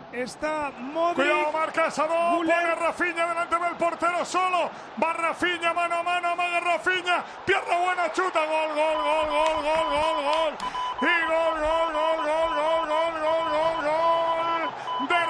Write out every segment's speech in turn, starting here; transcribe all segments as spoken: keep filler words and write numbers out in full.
Está Modric. Cuidado, marca Casado. Pone Rafinha delante del portero solo. Va Rafinha, mano a mano, amaga Rafinha. Pierna buena, chuta. Gol, gol, gol, gol, gol, gol, gol. Y gol, gol, gol, gol, gol, gol, gol, gol, gol. De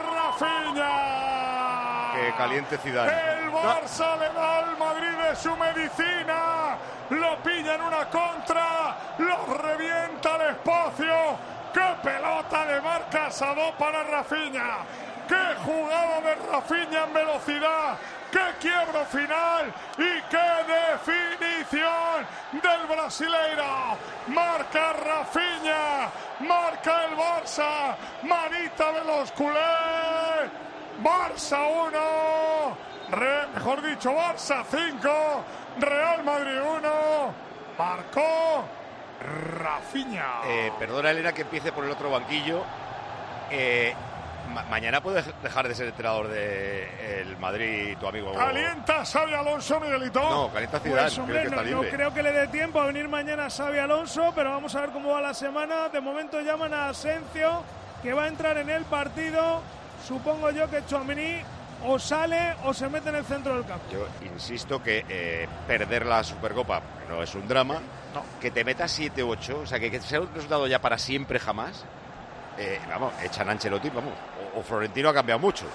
Rafinha. Qué caliente Zidane. El Barça le da al Madrid de su medicina. Lo pilla en una contra. Lo revienta al espacio. ¡Qué pelota de Marc Casado para Rafinha! ¡Qué jugada de Rafinha en velocidad! ¡Qué quiebro final! ¡Y qué definición del brasileiro! Marca Rafinha, marca el Barça, manita de los culés. Barça uno, Re, mejor dicho, Barça cinco, Real Madrid uno. Marcó Rafinha. Eh, perdona, Elena, que empiece por el otro banquillo. Eh, ma mañana puedes dejar de ser entrenador del de Madrid, tu amigo. Calienta Xabi Alonso, Miguelito. No, calienta Zidane. Pues, hombre, creo que no, está no libre. creo que le dé tiempo a venir mañana Xabi Alonso, pero vamos a ver cómo va la semana. De momento llaman a Asensio, que va a entrar en el partido. Supongo yo que Tchouaméni o sale o se mete en el centro del campo. Yo insisto que eh, perder la Supercopa no es un drama. No. Que te metas siete ocho, o sea, que, que sea un resultado ya para siempre jamás. Eh, vamos, echan a Ancelotti, vamos. O, o Florentino ha cambiado mucho.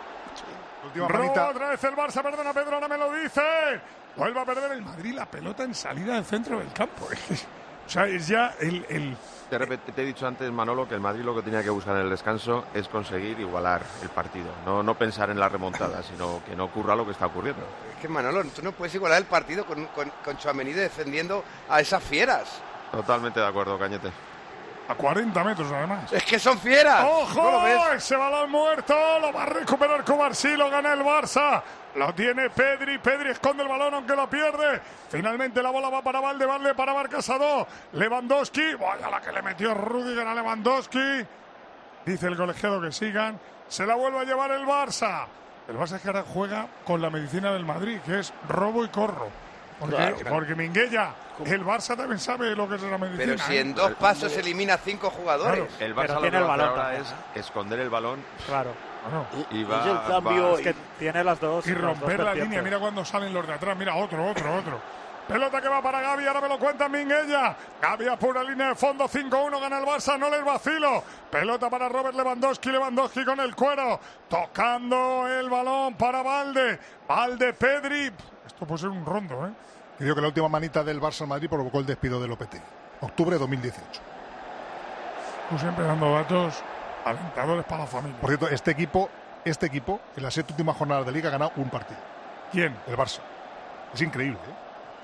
Última manita. Otra vez el Barça, perdona Pedro, no me lo dice. Vuelve a perder el Madrid la pelota en salida del centro del campo. O sea, es ya el... el... De repente te he dicho antes, Manolo, que el Madrid lo que tenía que buscar en el descanso es conseguir igualar el partido. No, no pensar en la remontada, sino que no ocurra lo que está ocurriendo. Es que, Manolo, tú no puedes igualar el partido con, con, con Tchouaméni defendiendo a esas fieras. Totalmente de acuerdo, Cañete. A cuarenta metros, además. Es que son fieras. ¡Ojo! ¿No lo ves? Ese balón muerto. Lo va a recuperar Cubarsí. Lo gana el Barça. Lo tiene Pedri. Pedri esconde el balón aunque lo pierde. Finalmente la bola va para Valde. Valde para Marc Casado. Lewandowski. Vaya la que le metió Rüdiger a Lewandowski. Dice el colegiado que sigan. Se la vuelve a llevar el Barça. El Barça es que ahora juega con la medicina del Madrid, que es robo y corro. Porque, Claro, claro. porque Minguella, el Barça también sabe lo que es la medicina. Pero si ¿eh? en dos pasos elimina cinco jugadores. Claro. El Barça Pero lo que tiene el va a hacer balón ahora también, es esconder el balón Claro. Bueno, y va, Es el cambio. va- Es que tiene las dos. y las dos romper la vertientes. línea. Mira cuando salen los de atrás. Mira, otro, otro, otro. Pelota que va para Gavi, ahora me lo cuenta Minguella. Gavi a pura línea de fondo, cinco uno, gana el Barça, no les vacilo. Pelota para Robert Lewandowski, Lewandowski con el cuero. Tocando el balón para Valde. Valde, Pedri. Esto puede ser un rondo, ¿eh? Que digo que la última manita del Barça al Madrid provocó el despido de Lopetegui. Octubre de dos mil dieciocho. Tú siempre dando datos alentadores para la familia. Por cierto, este equipo, este equipo, en las siete últimas jornadas de Liga ha ganado un partido. ¿Quién? El Barça. Es increíble, ¿eh?